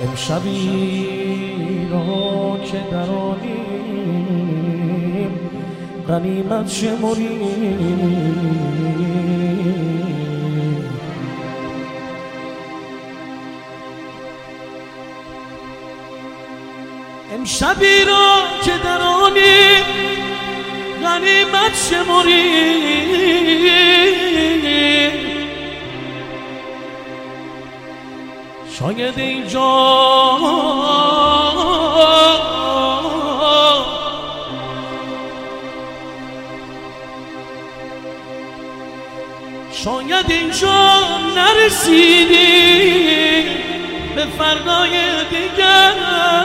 امشبی را که درانیم غنیمت شمریم. امشبی را که درانیم غنیمت شمریم. شاید اینجا نرسیدی به فردای دیگر.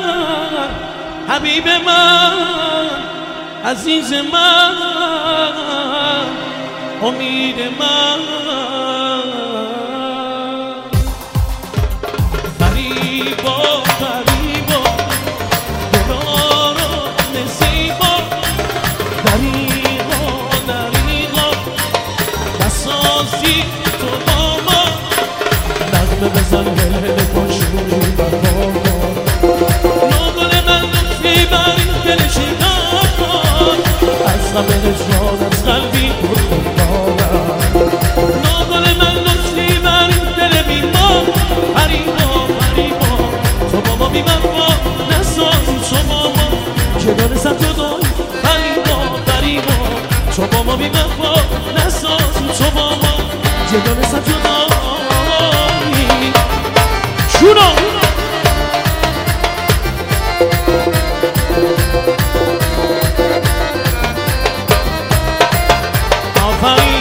حبیب من، عزیز من، امید من، فریبا فریبا دلاران زیبا، دریغا دریغا نسازی تو با ما. نغمه بزن هل کن شوری بر بابا، ناگل من لطفی بر این دل شیدان کن. از غم هجران از قلبی برخون دارم، ناگل من لطفی بر این دل بیمار. فریبا فریبا تو با ما بی‌وفا نسازی تو با ما که دانستم تو داری. فریبا فریبا تو با ما بی‌وفا نسازی تو با ما که دانستم تو داری. شونو آفرین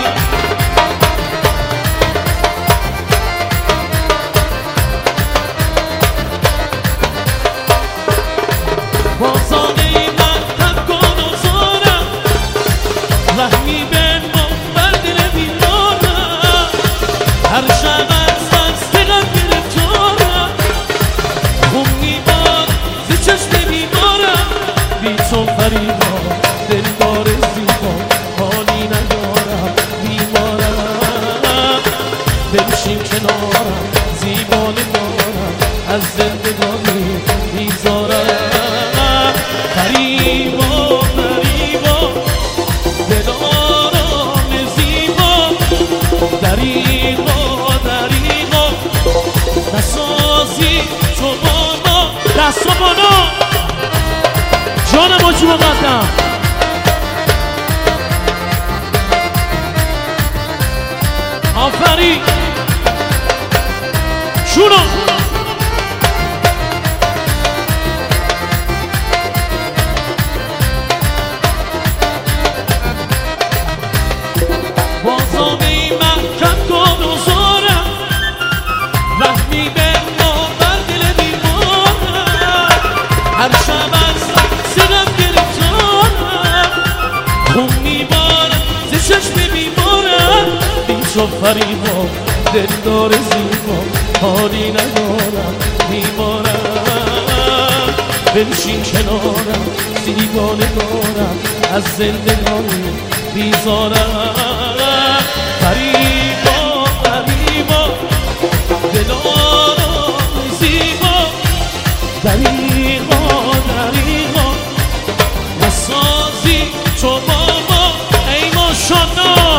بازانه من هم کن و زارم، رحمی بن ما بر دل بیمارم. هر شب از دستگم گرفتارم، خون میبار زی چشم بیمارم. بی تو فریبا دلدار زیبا حالی ندارم، بیمارم. بنشین کنارم زیبا ندارم، از زندگانی بیزارم. فریبا فریبا دلاران زیبا، دریغا دریغا نسازی تو با ما. دستا بالا جان موجی مقدم. آفرین شونو بازامه محکم کن و زارم، رحمی به ما بر دل بیمارم. هر شب از سرم گرفتارم، خون میبارم ز چشم بیمارم. بی تو فریبا دلدار زیبا حالی ندارم، بیمارم. بنشین کنارم زیبا ندارم، از زندگانی بیزارم. فریبا فریبا دلاران زیبا، دریغا دریغا نسازی تو با ما. ای ماشاءالله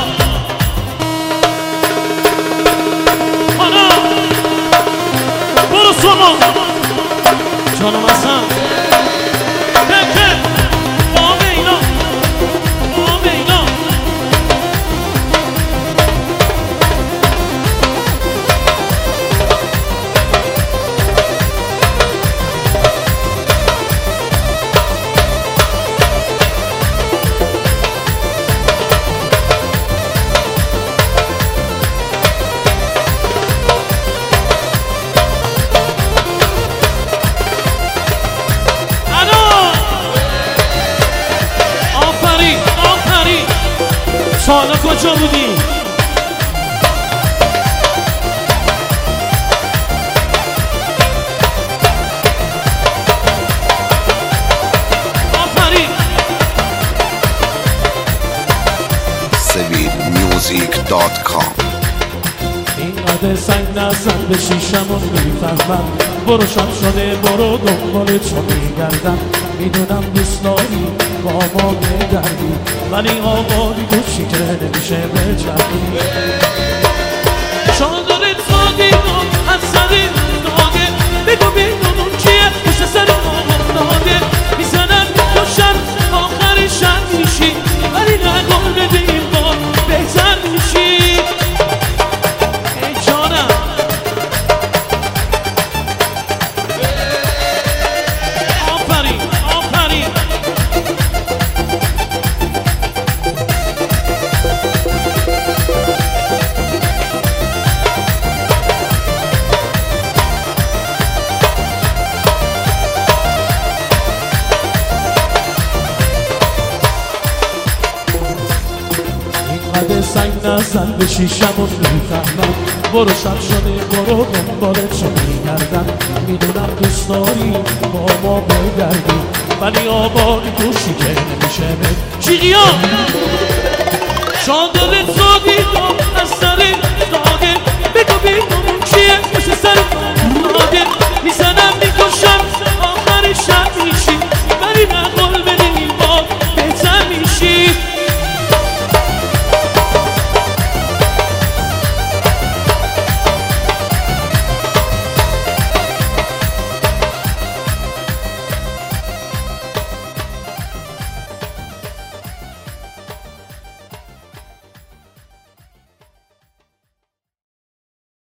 حالا برو سوما جانم حسن بکن با بینا با بینا. سالا کجا بودی؟ آفرین SevilMusic.com اینقدر سنگ نزن به شیشمون میفهمم برو شب شده برو دنبال تو میگردم میدونم دوست داری با ما بگردی ولی آقایی گوشی که نمیشه بجردی شاداره سادی کن از سری داده بگو بیدونون چیه پشت سر ما داده میزنن میکشن آخر شب میشی ولی نگاه بدیم با بهتر میشی ای جانم آفرین آفرین اینقدر سنگ نزن به شیشمون میفهمم برو شب شده برو دنبال تو میگردم میدونم دوست داری با ما بگردی ولی آبانی گوشی که نمیشه چیقیان شاد